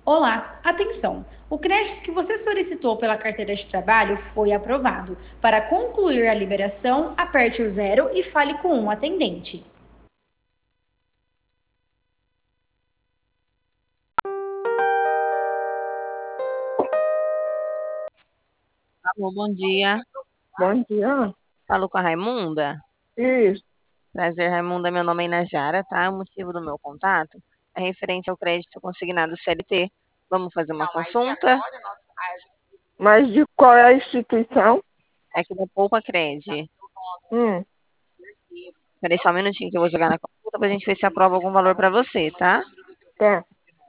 Olá, atenção! O crédito que você solicitou pela carteira de trabalho foi aprovado. Para concluir a liberação, aperte o zero e fale com um atendente. Alô, bom dia. Bom dia. Falo com a Raimunda. Isso. Prazer, Raimunda. Meu nome é Inajara, tá? O motivo do meu contato é referente ao crédito consignado CLT. Vamos fazer uma consulta? Mas de qual é a instituição? É que da Poupa Cred. Hum, Peraí só um minutinho que eu vou jogar na consulta pra gente ver se aprova algum valor pra você, tá? tá.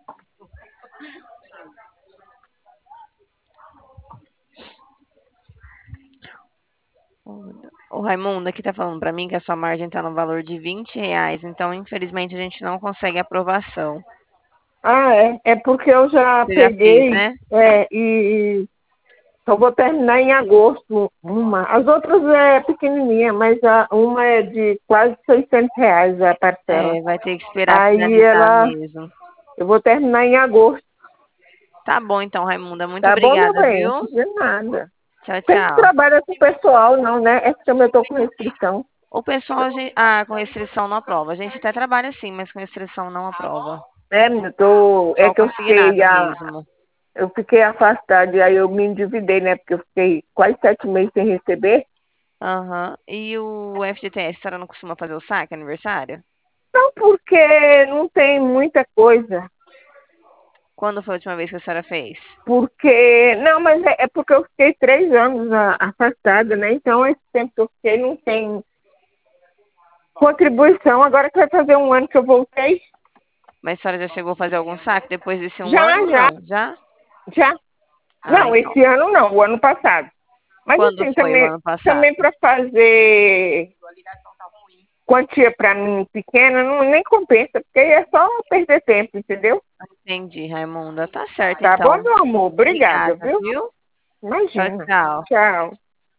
O Raimundo aqui tá falando pra mim que a sua margem tá no valor de R$ 20, então infelizmente a gente não consegue aprovação. Ah, é porque eu já Você já fez, peguei né? e só vou terminar em agosto uma. As outras é pequenininha, mas uma é de quase R$ 600 a parcela. É, vai ter que esperar Aí finalizar mesmo. eu vou terminar em agosto. Tá bom então, Raimunda. Muito Tá bom, meu obrigada, bem? viu? De nada. Tchau, Você não tchau. trabalha com pessoal, não, né? É que eu tô com restrição. O pessoal, com restrição não aprova. A gente até trabalha sim, mas com restrição não aprova. É Só o que consignado mesmo. eu fiquei afastada e aí eu me endividei, né? Porque eu fiquei quase 7 meses sem receber. Aham. E o FGTS, a senhora não costuma fazer o saque aniversário? Não, porque não tem muita coisa. Quando foi a última vez que a senhora fez? Porque, não, mas é porque eu fiquei 3 anos afastada, né? Então, esse tempo que eu fiquei não tem contribuição. Agora que vai fazer um ano que eu voltei. Mas a senhora já chegou a fazer algum saque depois desse um Já, ano? já, Não, já? já. Ah, Não, então. esse ano não, o ano passado. Mas Quando assim, foi o também, ano passado? também para fazer quantia para mim pequena, não, nem compensa, porque é só perder tempo, entendeu? Entendi, Raimunda. Tá certo, Tá bom, então. meu amor? Obrigada, Obrigada, viu? viu? Tchau, Imagina. tchau. Tchau.